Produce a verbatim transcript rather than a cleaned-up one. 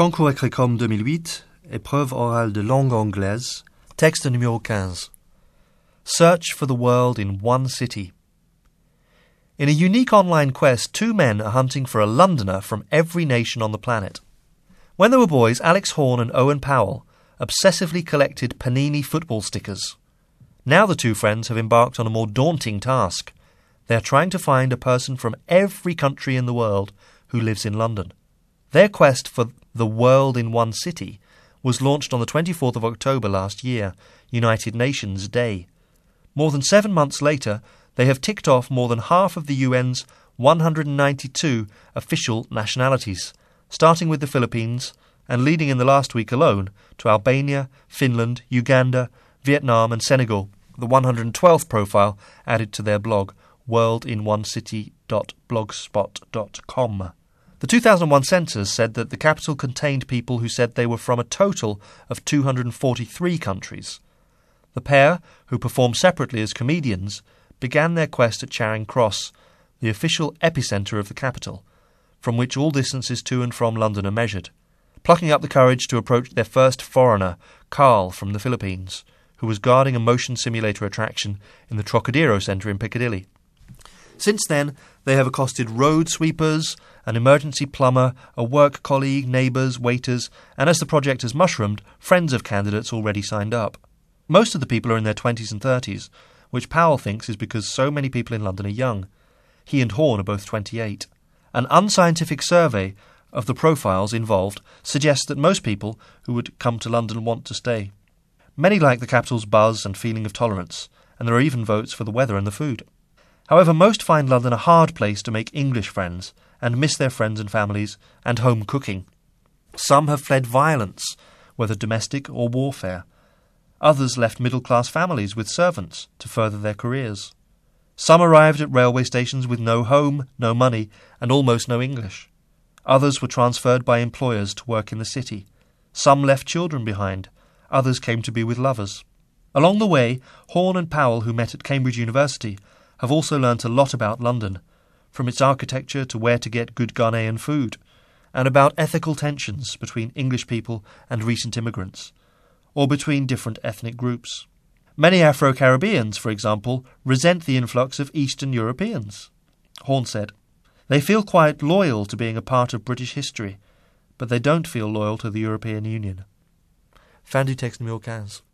Concours Écrecom deux mille huit, épreuve orale de langue anglaise, texte numéro quinze. Search for the world in one city. In a unique online quest, two men are hunting for a Londoner from every nation on the planet. When they were boys, Alex Horne and Owen Powell obsessively collected Panini football stickers. Now the two friends have embarked on a more daunting task. They are trying to find a person from every country in the world who lives in London. Their quest for the world in one city was launched on the twenty-fourth of October last year, United Nations Day. More than seven months later, they have ticked off more than half of the U N's one hundred ninety-two official nationalities, starting with the Philippines and leading in the last week alone to Albania, Finland, Uganda, Vietnam and Senegal, the one hundred twelfth profile added to their blog, world in one city dot blogspot dot com. The two thousand one census said that the capital contained people who said they were from a total of two hundred forty-three countries. The pair, who perform separately as comedians, began their quest at Charing Cross, the official epicentre of the capital, from which all distances to and from London are measured, plucking up the courage to approach their first foreigner, Carl from the Philippines, who was guarding a motion simulator attraction in the Trocadero Centre in Piccadilly. Since then, they have accosted road sweepers, an emergency plumber, a work colleague, neighbours, waiters, and as the project has mushroomed, friends of candidates already signed up. Most of the people are in their twenties and thirties, which Powell thinks is because so many people in London are young. He and Horne are both twenty-eight. An unscientific survey of the profiles involved suggests that most people who would come to London want to stay. Many like the capital's buzz and feeling of tolerance, and there are even votes for the weather and the food. However, most find London a hard place to make English friends and miss their friends and families and home cooking. Some have fled violence, whether domestic or warfare. Others left middle-class families with servants to further their careers. Some arrived at railway stations with no home, no money, and almost no English. Others were transferred by employers to work in the city. Some left children behind. Others came to be with lovers. Along the way, Horne and Powell, who met at Cambridge University, have also learnt a lot about London, from its architecture to where to get good Ghanaian food, and about ethical tensions between English people and recent immigrants, or between different ethnic groups. Many Afro-Caribbeans, for example, resent the influx of Eastern Europeans. Horne said, "They feel quite loyal to being a part of British history, but they don't feel loyal to the European Union." Fin du texte numéro quinze.